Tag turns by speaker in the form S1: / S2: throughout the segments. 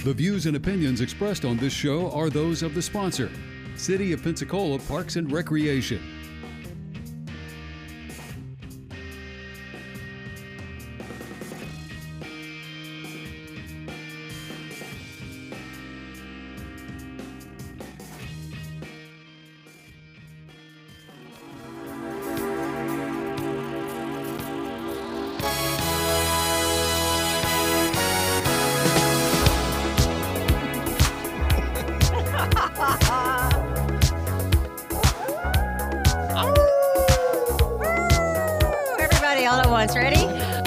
S1: The views and opinions expressed on this show are those of the sponsor, City of Pensacola Parks and Recreation.
S2: Everybody all at once. Ready?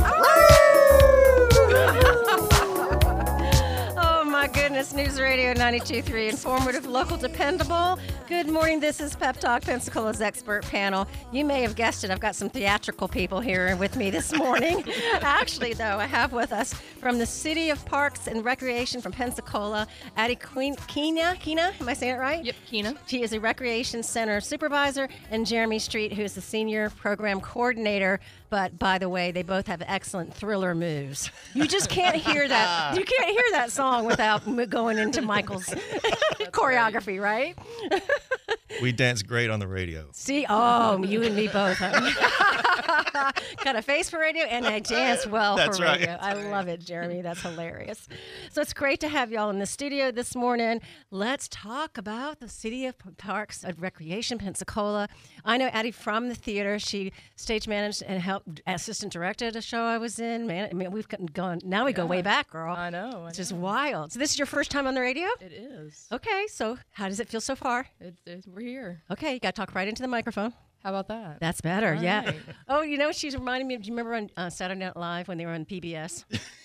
S2: Oh my goodness. News Radio 92.3. Informative, local, dependable. Good morning. This is Pep Talk, Pensacola's expert panel. You may have guessed it. I've got some theatrical people here with me this morning. Actually, though, I have with us from the City of Parks and Recreation from Pensacola, Addie Keena. Am I saying it right?
S3: Yep, Keena.
S2: She is a Recreation Center Supervisor, and Jeremy Street, who is the Senior Program Coordinator. But by the way, they both have excellent thriller moves. You just can't hear that. You can't hear that song without going into Michael's choreography, right?
S4: We dance great on the radio.
S2: See, oh, you and me both. Huh? Got a face for radio, and I dance well
S4: That's
S2: for
S4: right.
S2: radio. I love it, Jeremy. That's hilarious. So it's great to have y'all in the studio this morning. Let's talk about the City of Parks and Recreation, Pensacola. I know Addie from the theater. She stage managed and helped assistant directed a show I was in. Man, I mean, we've gone. Now we go way back, girl.
S3: I know.
S2: It's just wild. So this is your first time on the radio?
S3: It is.
S2: Okay. So how does it feel so far?
S3: We're here.
S2: Okay, you got to talk right into the microphone.
S3: How about that?
S2: That's better, yeah.
S3: Right.
S2: Oh, you know, she's reminding me of, do you remember on Saturday Night Live when they were on PBS?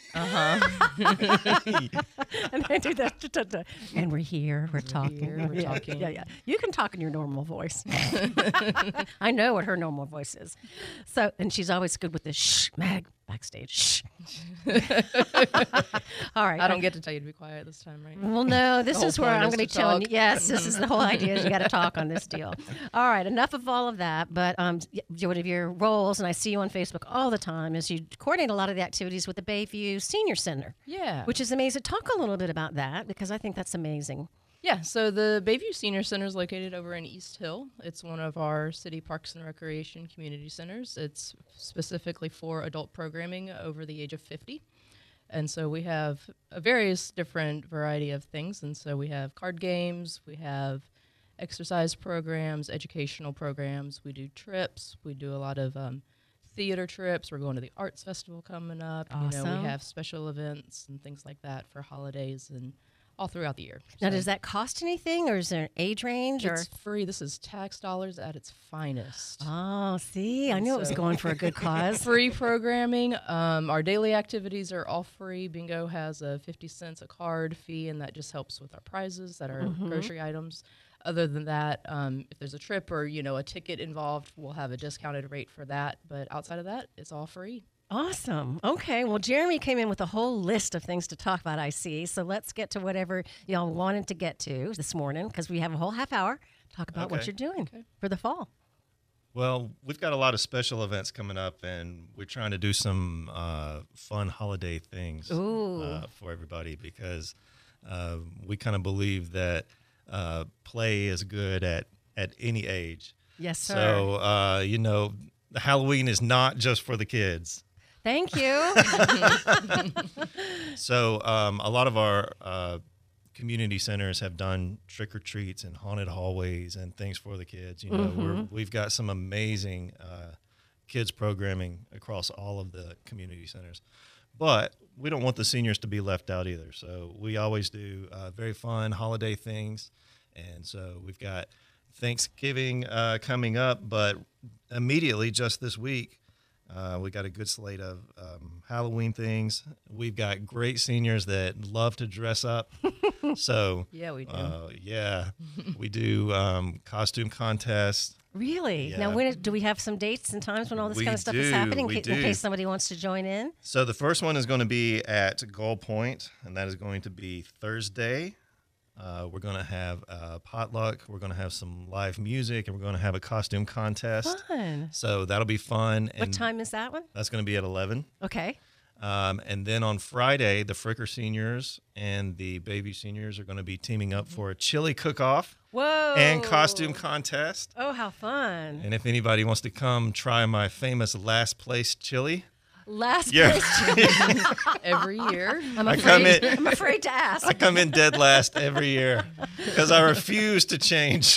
S2: And they do that. And we're here, we're talking.
S3: we're talking.
S2: Yeah. You can talk in your normal voice. I know what her normal voice is. So, and she's always good with the shh, Mag, backstage, shh. All right.
S3: I don't get to tell you to be quiet this time, right?
S2: Well, no, this
S3: The
S2: is
S3: whole
S2: where
S3: point
S2: I'm
S3: is
S2: going to
S3: to
S2: be telling you.
S3: talk.
S2: Yes, this is the whole idea. Is you got to talk on this deal. All right, enough of all of that. But one of your roles, and I see you on Facebook all the time, is you coordinate a lot of the activities with the Bayview Senior Center,
S3: Yeah.
S2: which is amazing. Talk a little bit about that because I think that's amazing.
S3: Yeah, so the Bayview Senior Center is located over in East Hill. It's one of our city parks and recreation community centers. It's specifically for adult programming over the age of 50. And so we have a various different variety of things. And so we have card games, we have exercise programs, educational programs. We do trips. We do a lot of theater trips. We're going to the Arts Festival coming up.
S2: Awesome.
S3: You know, we have special events and things like that for holidays and all throughout the year.
S2: Now,
S3: So
S2: does that cost anything, or is there an age range? Or
S3: it's free. This is tax dollars at its finest.
S2: oh, see, I knew it was
S3: So-
S2: going for a good cause.
S3: Free programming. Our daily activities are all free. Bingo has a 50 cents a card fee, and that just helps with our prizes that are grocery items. Other than that, if there's a trip or, you know, a ticket involved, we'll have a discounted rate for that. But outside of that, it's all free.
S2: Awesome. Okay. Well, Jeremy came in with a whole list of things to talk about, I see. So let's get to whatever y'all wanted to get to this morning because we have a whole half hour to talk about what
S4: Okay.
S2: you're doing for the fall.
S4: Well, we've got a lot of special events coming up, and we're trying to do some fun holiday things for everybody because we kind of believe that play is good at any age.
S2: Yes, sir.
S4: So, you know, Halloween is not just for the kids.
S2: Thank you.
S4: So a lot of our community centers have done trick-or-treats and haunted hallways and things for the kids. You know, we've got some amazing kids programming across all of the community centers. But we don't want the seniors to be left out either. So we always do very fun holiday things. And so we've got Thanksgiving coming up, but immediately just this week, we got a good slate of Halloween things. We've got great seniors that love to dress up. So
S3: Yeah, we do.
S4: we do costume contests.
S2: Really?
S4: Yeah.
S2: Now, do we have some dates and times when all this
S4: We
S2: kind of stuff is
S4: do,
S2: happening
S4: we
S2: in
S4: do.
S2: case somebody wants to join in?
S4: So the first one is going to be at Gull Point, and that is going to be Thursday. We're going to have a potluck. We're going to have some live music, and we're going to have a costume contest.
S2: Fun.
S4: So that'll be fun.
S2: What time is that one?
S4: That's going to be at 11.
S2: Okay.
S4: And then on Friday, the Fricker seniors and the Bayview seniors are going to be teaming up for a chili cook-off
S2: Whoa.
S4: and costume contest.
S2: Oh, how fun.
S4: And if anybody wants to come try my famous last place chili,
S2: Last
S4: Yeah.
S2: place.
S3: Every year.
S2: I'm
S4: I come
S2: afraid,
S4: in-
S2: I'm afraid to ask.
S4: I come in dead last every year because I refuse to change.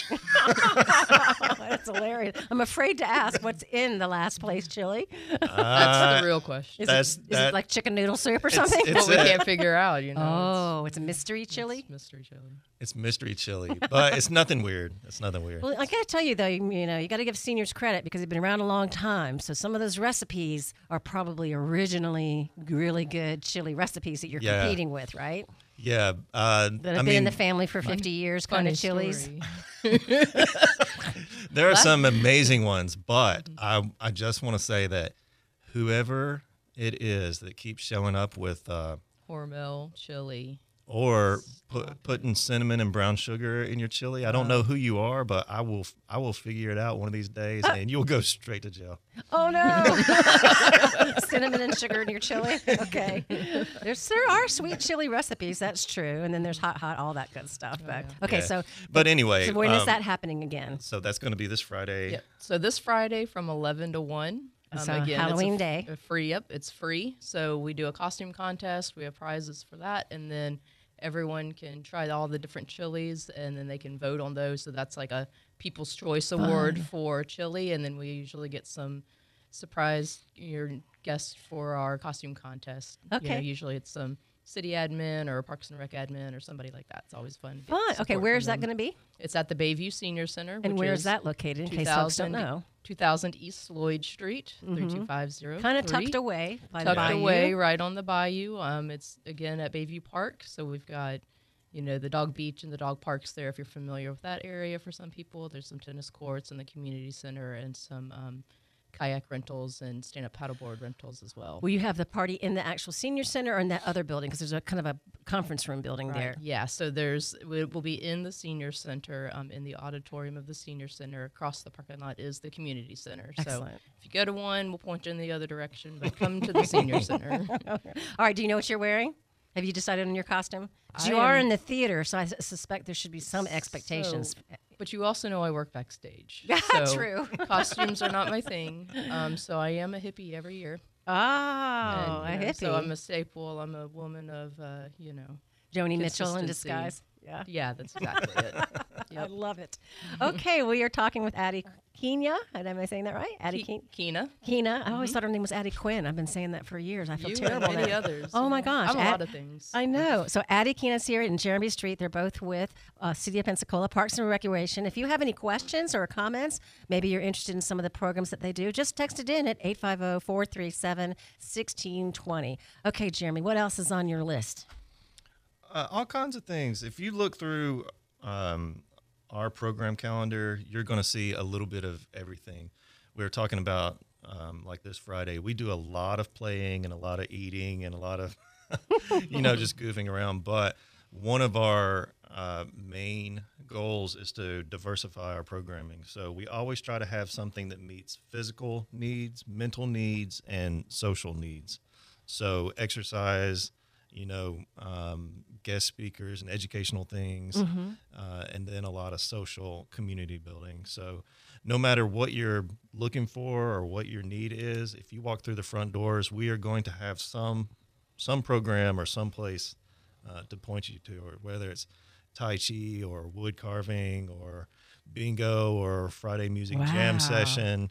S2: That's hilarious. I'm afraid to ask what's in the last place chili.
S3: That's the real question.
S2: Is it like chicken noodle soup or something?
S4: it's-
S3: What we can't figure out, you know.
S2: Oh, it's a mystery chili?
S3: It's mystery chili.
S4: It's mystery chili, but it's nothing weird. It's nothing weird.
S2: Well, I got to tell you, though, you got to give seniors credit because they've been around a long time. So some of those recipes are probably originally really good chili recipes that you're
S4: Yeah.
S2: competing with, right?
S4: Yeah.
S2: That have been in the family for 50 years, kind
S3: Funny
S2: of chilies.
S3: story.
S4: There are some amazing ones, but I just want to say that whoever it is that keeps showing up with
S3: Hormel chili.
S4: or putting cinnamon and brown sugar in your chili, I don't know who you are, but I will figure it out one of these days, and you'll go straight to jail.
S2: Oh, no. Cinnamon and sugar in your chili? Okay. There are sweet chili recipes, that's true. And then there's hot, all that good stuff. Okay,
S4: Yeah.
S2: so
S4: But anyway,
S2: when is that happening again?
S4: So that's going to be this Friday.
S3: Yep. So this Friday from 11 to 1.
S2: So
S3: again,
S2: Halloween
S3: it's
S2: day.
S3: Free. Yep, it's free. So we do a costume contest. We have prizes for that, and then everyone can try all the different chilies, and then they can vote on those. So that's like a People's Choice Award for chili, and then we usually get some surprise guests for our costume contest.
S2: Okay.
S3: Usually it's some city admin or Parks and Rec admin or somebody like that. It's always fun. to get
S2: Fun. Okay,
S3: support
S2: where's
S3: from
S2: that
S3: them.
S2: going to be?
S3: It's at the Bayview Senior Center.
S2: And
S3: which
S2: where
S3: is
S2: is that located, in case folks don't know?
S3: 2000 East Lloyd Street, 32503.
S2: Kind of tucked away by the
S3: Tucked
S2: bayou.
S3: away right on the bayou. It's, again, at Bayview Park. So we've got, the dog beach and the dog parks there, if you're familiar with that area for some people. There's some tennis courts in the community center and some kayak rentals and stand-up paddleboard rentals as well.
S2: Will you have the party in the actual senior center or in that other building? Because there's a kind of a conference room building there.
S3: Yeah, so we'll be in the senior center, in the auditorium of the senior center. Across the parking lot is the community center.
S2: Excellent.
S3: So if you go to one, we'll point you in the other direction, but come to the senior center.
S2: All right, do you know what you're wearing? Have you decided on your costume? 'Cause you
S3: I
S2: are
S3: am-
S2: in the theater, so I suspect there should be some expectations.
S3: So- but you also know I work backstage.
S2: That's
S3: so
S2: true.
S3: Costumes are not my thing. So I am a hippie every year.
S2: Oh,
S3: And,
S2: a hippie.
S3: So I'm a staple. I'm a woman of,
S2: Joni Mitchell in
S3: consistency.
S2: disguise. Yeah.
S3: Yeah, that's exactly it.
S2: I
S3: Yep.
S2: love it. Okay, we are talking with Addie Kenya. Am I saying that right? Addie
S3: Kina.
S2: Kena. I always thought her name was Addie Quinn. I've been saying that for years. I feel
S3: You
S2: terrible
S3: and many
S2: now.
S3: others.
S2: Oh my gosh.
S3: I'm a lot of things.
S2: I know. So Addie Kena's here in Jeremy Street. They're both with City of Pensacola Parks and Recreation. If you have any questions or comments, maybe you're interested in some of the programs that they do, just text it in at 850-437-1620. Okay, Jeremy, what else is on your list?
S4: All kinds of things. If you look through our program calendar, you're going to see a little bit of everything. We were talking about, like this Friday, we do a lot of playing and a lot of eating and a lot of, just goofing around. But one of our main goals is to diversify our programming. So we always try to have something that meets physical needs, mental needs, and social needs. So exercise, guest speakers and educational things, and then a lot of social community building. So no matter what you're looking for or what your need is, if you walk through the front doors, we are going to have some program or some place to point you to, or whether it's Tai Chi or wood carving or bingo or Friday music jam session.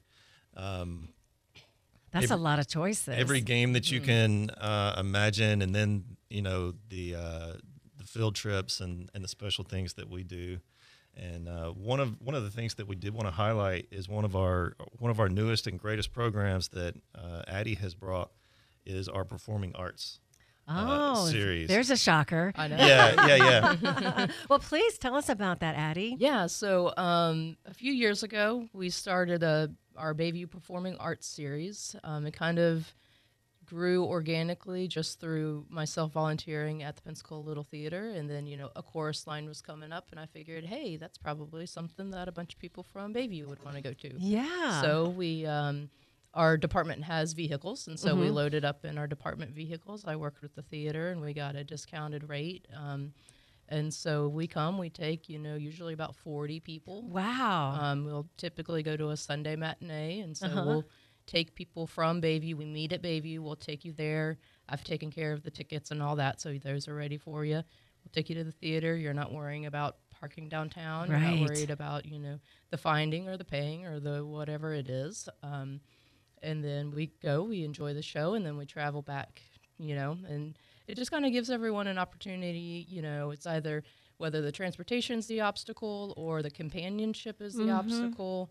S2: That's a lot of choices.
S4: Every game that you can imagine, and then the field trips and the special things that we do. And one of the things that we did want to highlight is one of our newest and greatest programs that Addie has brought is our performing arts series.
S2: There's a shocker.
S3: I know.
S4: Yeah.
S2: Well, please tell us about that, Addie.
S3: Yeah, so a few years ago, we started our Bayview Performing Arts series. It kind of grew organically just through myself volunteering at the Pensacola Little Theater. And then, a chorus line was coming up, and I figured, hey, that's probably something that a bunch of people from Bayview would want to go to.
S2: Yeah.
S3: So we our department has vehicles, and so we loaded up in our department vehicles. I worked with the theater, and we got a discounted rate. And so we take, usually about 40 people.
S2: Wow.
S3: We'll typically go to a Sunday matinee, and so we'll take people from Bayview. We meet at Bayview. We'll take you there. I've taken care of the tickets and all that, so those are ready for you. We'll take you to the theater. You're not worrying about parking downtown.
S2: Right.
S3: You're not worried about, the finding or the paying or the whatever it is. And then we enjoy the show, and then we travel back, and it just kind of gives everyone an opportunity. It's either whether the transportation's the obstacle or the companionship is the obstacle,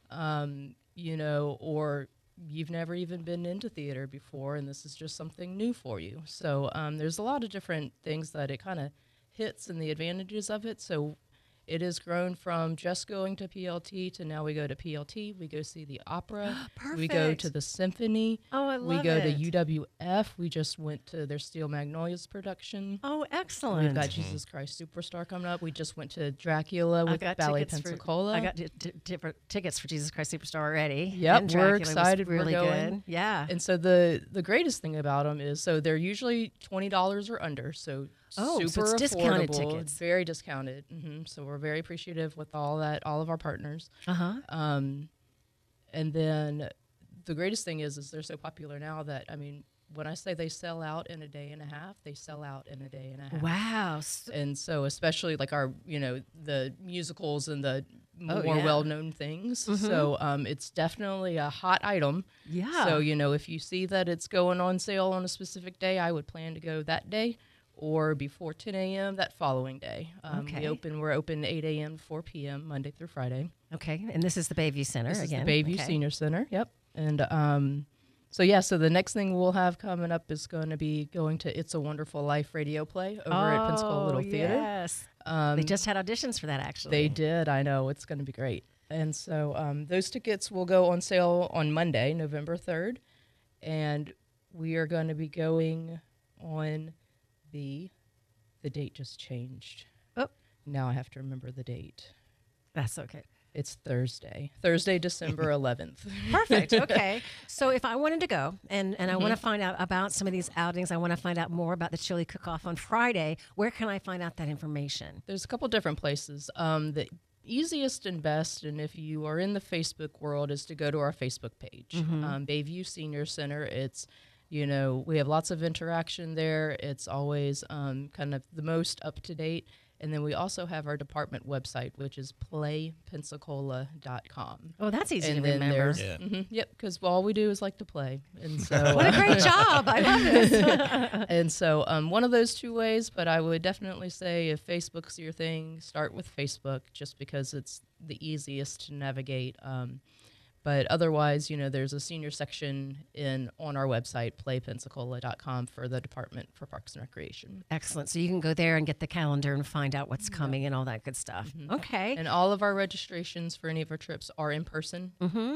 S3: or you've never even been into theater before, and this is just something new for you. So there's a lot of different things that it kind of hits and the advantages of it. So it has grown from just going to PLT to now we go to PLT. We go see the opera.
S2: Perfect.
S3: We go to the symphony.
S2: Oh, I love
S3: We go
S2: it.
S3: to UWF. We just went to their Steel Magnolias production.
S2: Oh, excellent.
S3: We've got Jesus Christ Superstar coming up. We just went to Dracula with Ballet Pensacola.
S2: I got different tickets for Jesus Christ Superstar already.
S3: Yep,
S2: And
S3: we're
S2: Dracula was
S3: excited.
S2: Really
S3: We're going.
S2: good. Yeah.
S3: And so the greatest thing about them is, so they're usually $20 or under, so
S2: Oh, so
S3: super
S2: it's discounted
S3: affordable.
S2: tickets.
S3: It's very discounted. So we're very appreciative with all of our partners. And then the greatest thing is they're so popular now that, when I say they sell out in a day and a half, they sell out in a day and a half.
S2: Wow.
S3: And so especially like our, the musicals and the more
S2: yeah.
S3: well-known things. So it's definitely a hot item.
S2: Yeah.
S3: So, if you see that it's going on sale on a specific day, I would plan to go that day or before 10 a.m. that following day.
S2: Okay.
S3: We're open 8 a.m. to 4 p.m. Monday through Friday.
S2: Okay. And this is the Bayview Center
S3: This
S2: again.
S3: is the Bayview
S2: Okay.
S3: Senior Center. Yep. And so the next thing we'll have coming up is going to be going to It's a Wonderful Life radio play over at Pensacola Little Theater.
S2: Yes. They just had auditions for that, actually.
S3: They did. I know. It's going to be great. And so those tickets will go on sale on Monday, November 3rd. And we are going to be going on the date just changed.
S2: Oh.
S3: Now I have to remember the date.
S2: That's okay.
S3: It's Thursday, December 11th.
S2: Perfect. Okay. So if I wanted to go and I want to find out about some of these outings, I want to find out more about the chili cook-off on Friday, where can I find out that information?
S3: There's a couple different places. The easiest and best, and if you are in the Facebook world, is to go to our Facebook page, Bayview Senior Center. It's, we have lots of interaction there. It's always kind of the most up-to-date. And then we also have our department website, which is playpensacola.com.
S2: Oh, that's easy
S3: And
S2: to
S3: then
S2: remember.
S3: there's, yep, because all we do is like to play. And so,
S2: What a great job. I love this.
S3: and so one of those two ways, but I would definitely say if Facebook's your thing, start with Facebook just because it's the easiest to navigate. But otherwise, there's a senior section on our website, playpensacola.com, for the Department for Parks and Recreation.
S2: Excellent. So you can go there and get the calendar and find out what's coming and all that good stuff. Okay.
S3: And all of our registrations for any of our trips are in person.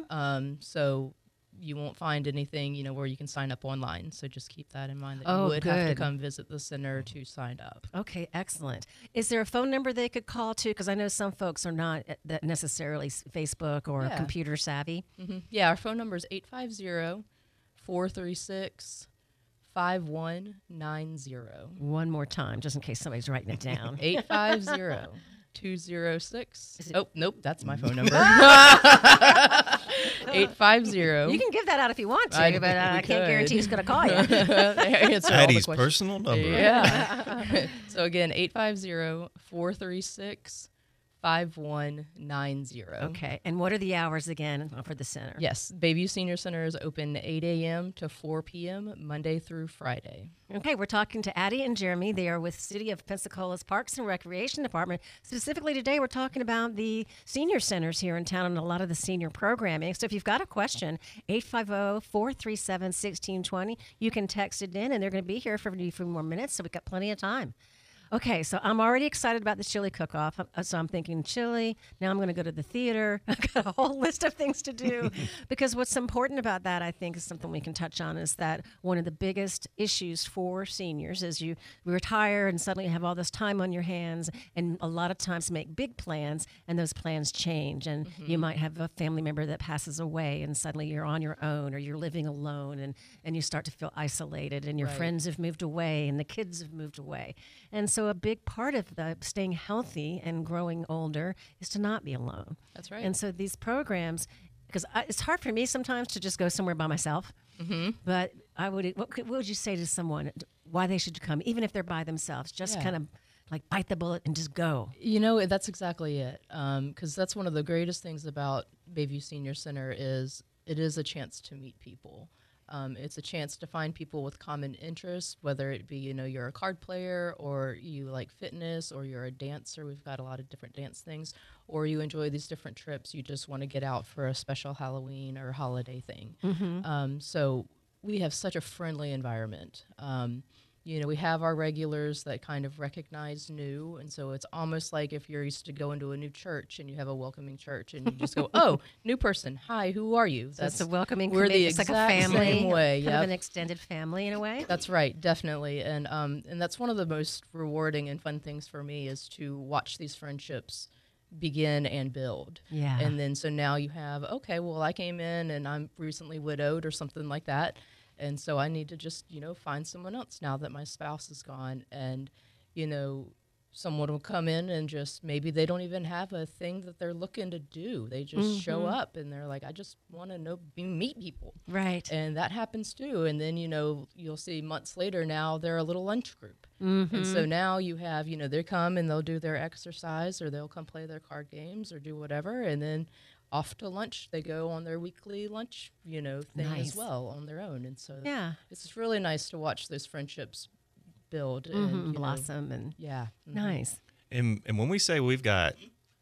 S3: So you won't find anything, where you can sign up online. So just keep that in mind that you would have to come visit the center to sign up.
S2: Okay, excellent. Is there a phone number they could call to? Because I know some folks are not that necessarily Facebook or computer savvy.
S3: Yeah, our phone number is 850-436-5190.
S2: One more time, just in case somebody's writing it down.
S3: 850-206. Oh, nope, that's my phone number. 850.
S2: You can give that out if you want to, but I can't
S3: could.
S2: guarantee who's going to call you.
S3: Answer all the
S4: Patty's
S3: questions.
S4: personal number.
S3: Yeah. So again, 850-436-5190.
S2: Okay, and what are the hours again for the center?
S3: Yes, Bayview Senior Center is open 8 a.m. to 4 p.m. Monday through Friday.
S2: Okay, we're talking to Addie and Jeremy. They are with City of Pensacola's Parks and Recreation Department. Specifically today, we're talking about the senior centers here in town and a lot of the senior programming. So if you've got a question, 850-437-1620. You can text it in, and they're going to be here for a few more minutes, so we've got plenty of time. Okay, so I'm already excited about the chili cook-off. So I'm thinking chili. Now I'm going to go to the theater. I've got a whole list of things to do. Because what's important about that, I think, is something we can touch on, is that one of the biggest issues for seniors is you retire and suddenly have all this time on your hands, and a lot of times make big plans, and those plans change. And you might have a family member that passes away, and suddenly you're on your own, or you're living alone, and you start to feel isolated, and your friends have moved away, and the kids have moved away. And so a big part of the staying healthy and growing older is to not be alone.
S3: That's right.
S2: And so these programs, because it's hard for me sometimes to just go somewhere by myself, but what would you say to someone why they should come, even if they're by themselves, just kind of like bite the bullet and just go?
S3: You know, that's exactly it. Because that's one of the greatest things about Bayview Senior Center is it is a chance to meet people. It's a chance to find people with common interests, whether it be, you're a card player, or you like fitness, or you're a dancer. We've got a lot of different dance things, or you enjoy these different trips. You just want to get out for a special Halloween or holiday thing. So we have such a friendly environment. We have our regulars that kind of recognize new, and so it's almost like if you're used to going to a new church and you have a welcoming church, and you just go, "Oh, new person, hi, who are you?"
S2: That's a welcoming.
S3: We're the
S2: it's
S3: exact
S2: like a family,
S3: same way,
S2: kind of an extended family in a way.
S3: That's right, definitely, and that's one of the most rewarding and fun things for me is to watch these friendships begin and build.
S2: Yeah,
S3: and then so now you have, okay, well, I came in and I'm recently widowed or something like that. And so I need to just, find someone else now that my spouse is gone. And, someone will come in and just maybe they don't even have a thing that they're looking to do. They just show up and they're like, I just want to meet people.
S2: Right.
S3: And that happens too. And then, you'll see months later now they're a little lunch group. And so now you have, they come and they'll do their exercise, or they'll come play their card games or do whatever. And then off to lunch, they go on their weekly lunch, thing as well on their own. And so it's really nice to watch those friendships build and
S2: blossom and nice.
S4: And when we say we've got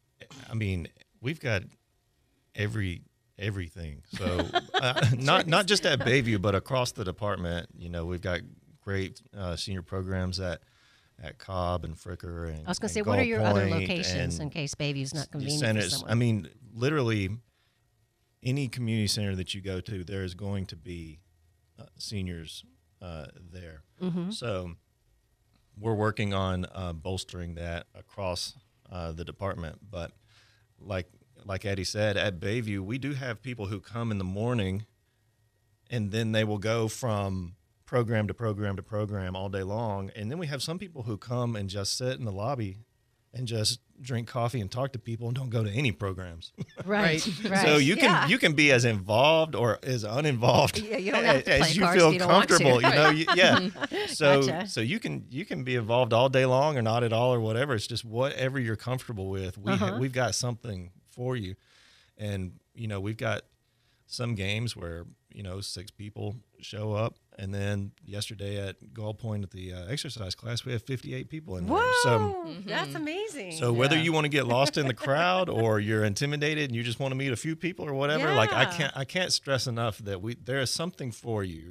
S4: everything. So not just at Bayview, but across the department. We've got great senior programs at Cobb and Fricker. And
S2: I was going to say,
S4: Gull
S2: what are your other
S4: Point
S2: locations in case Bayview's not convenient for someone?
S4: I mean, literally any community center that you go to, there is going to be seniors there. So we're working on bolstering that across the department. But like Eddie said, at Bayview, we do have people who come in the morning, and then they will go from program to program to program all day long. And then we have some people who come and just sit in the lobby and just drink coffee and talk to people and don't go to any programs.
S2: Right.
S4: So you can be as involved or as uninvolved
S2: you don't have to play
S4: as you
S2: cards
S4: feel
S2: if you don't want to.
S4: comfortable. So
S2: Gotcha.
S4: so you can be involved all day long or not at all or whatever. It's just whatever you're comfortable with. We've got something for you. And we've got some games where 6 people show up, and then yesterday at Gull Point at the exercise class, we have 58 people in there.
S2: Whoa,
S4: So
S2: that's amazing.
S4: So whether you want to get lost in the crowd or you're intimidated and you just want to meet a few people or whatever, like I can't stress enough that there is something for you.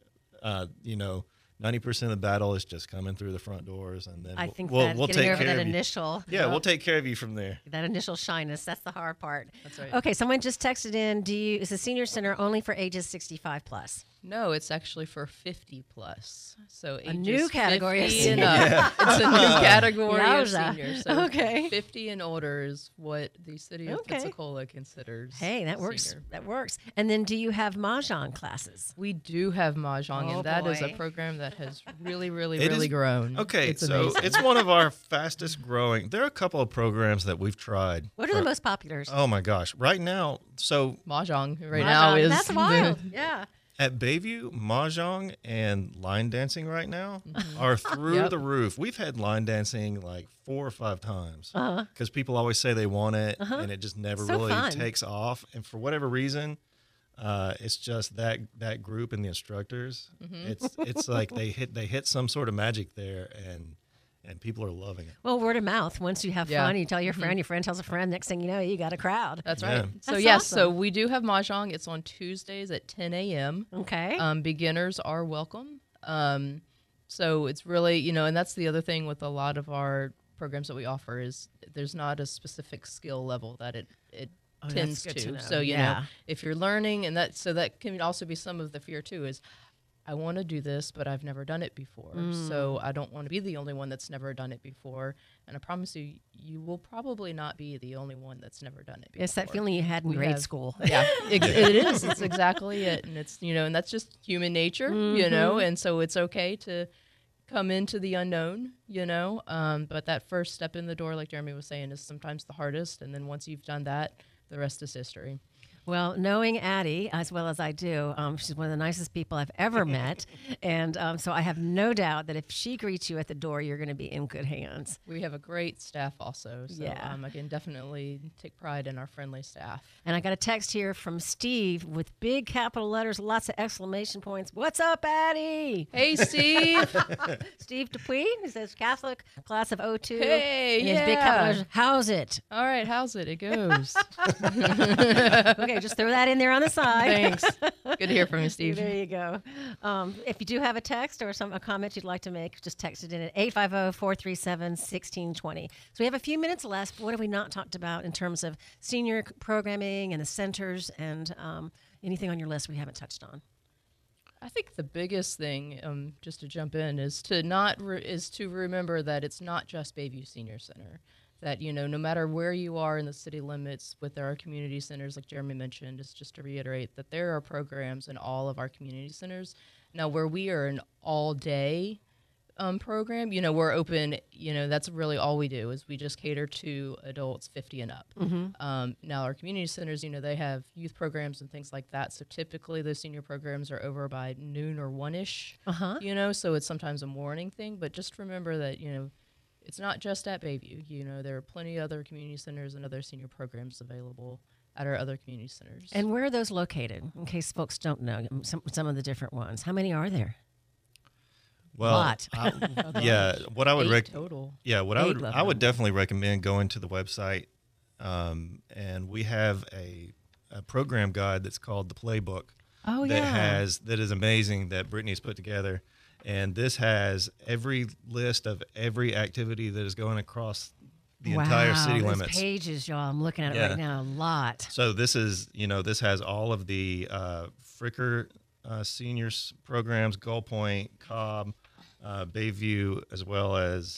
S4: 90% of the battle is just coming through the front doors, and then
S2: I think
S4: we'll
S2: getting
S4: take
S2: over
S4: care
S2: that
S4: of you.
S2: initial.
S4: We'll take care of you from there.
S2: That initial shyness, that's the hard part.
S3: That's right.
S2: Okay, someone just texted in, is the senior center only for ages 65 plus?
S3: No, it's actually for 50 plus. So
S2: A new category of
S3: 50 and
S2: senior.
S3: up. It's a new category of
S2: Yowza.
S3: senior. So
S2: Okay.
S3: 50 and older is what the city of Pensacola considers.
S2: Hey, that works.
S3: senior.
S2: That works. And then do you have Mahjong classes?
S3: We do have Mahjong,
S2: Oh,
S3: and that is a
S2: boy.
S3: program that has really
S4: It is-
S3: grown.
S4: Okay,
S3: it's
S4: so
S3: amazing.
S4: it's one of our fastest growing. There are a couple of programs that we've tried.
S2: What are the most populars?
S4: Oh my gosh! Right now, so
S3: Mahjong now
S2: Mahjong.
S3: is
S2: That's wild. Yeah.
S4: at Bayview, Mahjong and line dancing right now are through the roof. We've had line dancing like 4 or 5 times because people always say they want it, and it just never
S2: So
S4: really
S2: fun.
S4: takes off. And for whatever reason, it's just that group and the instructors. It's like they hit some sort of magic there, and people are loving it.
S2: Well, word of mouth. Once you have
S3: Yeah.
S2: fun, you tell your friend tells a friend. Next thing you know, you got a crowd.
S3: That's
S4: Yeah.
S3: right. So
S2: That's
S3: yes,
S2: awesome.
S3: so we do have Mahjong. It's on Tuesdays at 10 a.m.
S2: Okay.
S3: Beginners are welcome. So it's really, and that's the other thing with a lot of our programs that we offer is there's not a specific skill level that it tends
S2: that's good to know.
S3: So,
S2: Yeah.
S3: if you're learning, and that can also be some of the fear too, is I want to do this, but I've never done it before. So I don't want to be the only one that's never done it before. And I promise you, you will probably not be the only one that's never done it before.
S2: It's that feeling you had in
S3: We
S2: grade
S3: have-
S2: school.
S3: Yeah, it is. It's exactly it. And it's, and that's just human nature, and so it's okay to come into the unknown, but that first step in the door, like Jeremy was saying, is sometimes the hardest. And then once you've done that, the rest is history.
S2: Well, knowing Addie as well as I do, she's one of the nicest people I've ever met. And so I have no doubt that if she greets you at the door, you're going to be in good hands.
S3: We have a great staff also. So
S2: Yeah.
S3: I can definitely take pride in our friendly staff.
S2: And I got a text here from Steve with big capital letters, lots of exclamation points. What's up, Addie?
S3: Hey, Steve.
S2: Steve Dupuy, who says Catholic, class of 02.
S3: Hey,
S2: and his big capital letters, how's it?
S3: All right, how's it? It goes.
S2: Okay, just throw that in there on the side.
S3: Thanks. Good to hear from you, Steve.
S2: There you go. If you do have a text or a comment you'd like to make, just text it in at 850-437-1620. So we have a few minutes left. What have we not talked about in terms of senior programming and the centers and anything on your list we haven't touched on?
S3: I think the biggest thing, just to jump in, is to remember that it's not just Bayview Senior Center. That, no matter where you are in the city limits with our community centers, like Jeremy mentioned, is just to reiterate that there are programs in all of our community centers. Now, where we are an all-day program, we're open, that's really all we do is we just cater to adults 50 and up. Now, our community centers, they have youth programs and things like that. So typically those senior programs are over by noon or 1-ish, so it's sometimes a morning thing. But just remember that, it's not just at Bayview. There are plenty of other community centers and other senior programs available at our other community centers.
S2: And where are those located, in case folks don't know some of the different ones? How many are there?
S4: Well,
S2: Lot.
S4: what I would
S3: 8 total.
S4: I would definitely recommend going to the website, and we have a program guide that's called the Playbook.
S2: Oh,
S4: that is amazing that Brittany's put together. And this has every list of every activity that is going across the entire city
S2: those
S4: limits.
S2: Pages, y'all. I'm looking at it right now. A lot.
S4: So this is, this has all of the Fricker seniors programs, Gull Point, Cobb, Bayview, as well as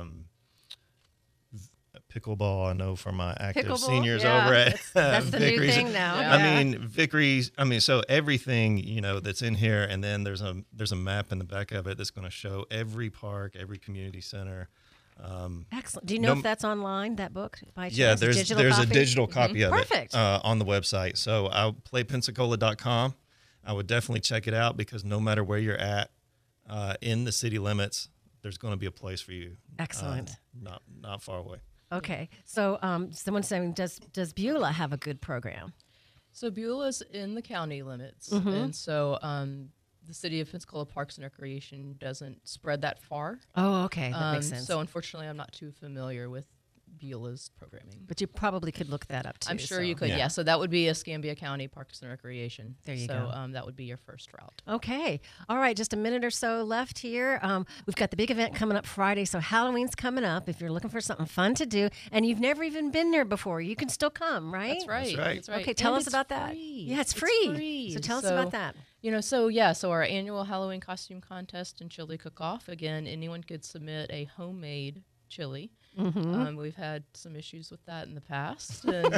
S4: pickleball. I know from my active
S2: Pickleball?
S4: seniors
S2: Yeah.
S4: over at
S2: That's the new
S4: Vickery's.
S2: thing now.
S3: Yeah.
S4: I mean, Vickery's. So everything that's in here, and then there's a map in the back of it that's going to show every park, every community center.
S2: Excellent. Do you know if that's online, that book, by chance?
S4: Yeah, there's
S2: copy?
S4: a digital copy of
S2: Perfect.
S4: it on the website. So I'll playpensacola.com. I would definitely check it out because no matter where you're at in the city limits, there's going to be a place for you.
S2: Excellent.
S4: Not far away.
S2: Okay. So someone's saying, does Beulah have a good program?
S3: So Beulah's in the county limits, and so the City of Pensacola Parks and Recreation doesn't spread that far.
S2: Oh, okay. That makes sense.
S3: So unfortunately, I'm not too familiar with Beulah's programming.
S2: But you probably could look that up, too.
S3: I'm sure
S2: so.
S3: you could,
S4: Yeah.
S3: yeah. So that would be Escambia County Parks and Recreation.
S2: There you
S3: so,
S2: go.
S3: that would be your first route.
S2: Okay. All right. Just a minute or so left here. We've got the big event coming up Friday. So Halloween's coming up. If you're looking for something fun to do and you've never even been there before, you can still come, right?
S3: That's right.
S4: right.
S3: That's right.
S2: Okay. Tell
S3: And
S2: us
S3: it's
S2: about that.
S3: free.
S2: Yeah, it's free. So tell us about that.
S3: So our annual Halloween costume contest and chili cook-off. Again, anyone could submit a homemade chili. We've had some issues with that in the past, and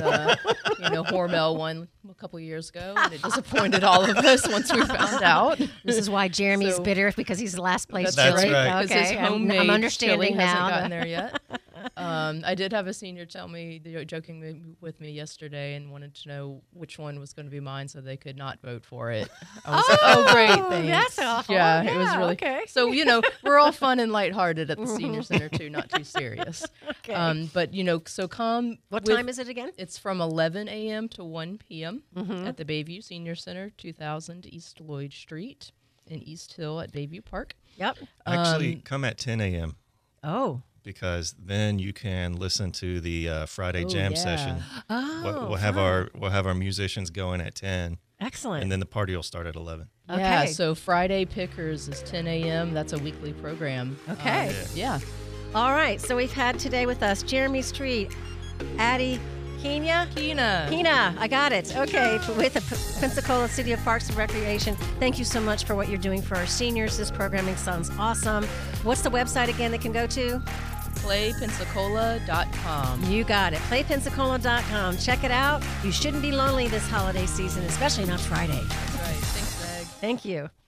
S3: Hormel won a couple years ago, and it disappointed all of us once we found out.
S2: This is why Jeremy's
S3: So-
S2: bitter, because he's last place
S4: That's
S2: chili.
S4: right.
S3: Because his
S2: Okay.
S3: homemade
S2: I'm understanding
S3: chili
S2: now.
S3: hasn't gotten there yet. I did have a senior tell me, joking with me yesterday, and wanted to know which one was going to be mine, so they could not vote for it. I was like, "Oh, great, thanks."
S2: that's awful.
S3: Yeah, it was
S2: Yeah,
S3: really
S2: okay.
S3: So we're all fun and lighthearted at the senior center too, not too serious.
S2: Okay.
S3: But so come.
S2: What
S3: with-
S2: time is it again?
S3: It's from 11 a.m. to 1 p.m. At the Bayview Senior Center, 2000 East Lloyd Street in East Hill at Bayview Park.
S2: Yep.
S4: Actually, come at 10 a.m.
S2: Oh.
S4: because then you can listen to the Friday jam
S3: yeah.
S4: session.
S2: Oh.
S4: We'll have our musicians going at 10.
S2: Excellent.
S4: And then the party will start at 11.
S3: Yeah,
S2: Okay.
S3: so Friday Pickers is 10 a.m. That's a weekly program.
S2: Okay.
S3: Yeah.
S2: All right. So we've had today with us Jeremy Street, Addie Keena.
S3: Keena.
S2: I got it. Okay, with the Pensacola City of Parks and Recreation. Thank you so much for what you're doing for our seniors. This programming sounds awesome. What's the website again they can go to?
S3: PlayPensacola.com.
S2: You got it. PlayPensacola.com. Check it out. You shouldn't be lonely this holiday season, especially not Friday.
S3: That's right. Thanks, Meg.
S2: Thank you.